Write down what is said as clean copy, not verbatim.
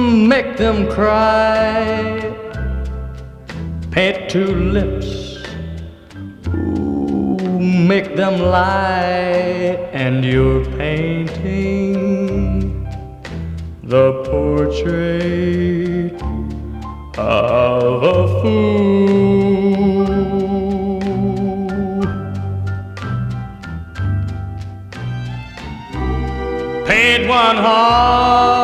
make them cry. Paint two lips, ooh, make them lie. And you're painting the portrait of a fool. Paint one heart